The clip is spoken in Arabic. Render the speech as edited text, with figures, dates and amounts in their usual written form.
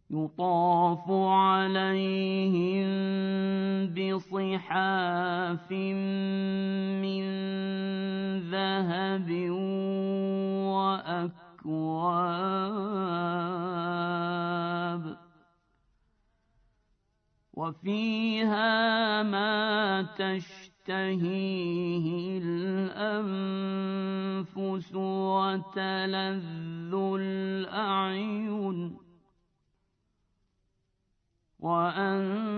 يطاف عليهم بصحاف من ذهب وأكواب وفيها ما تشتهيه الأنفس وتلذ الأعين وأنتم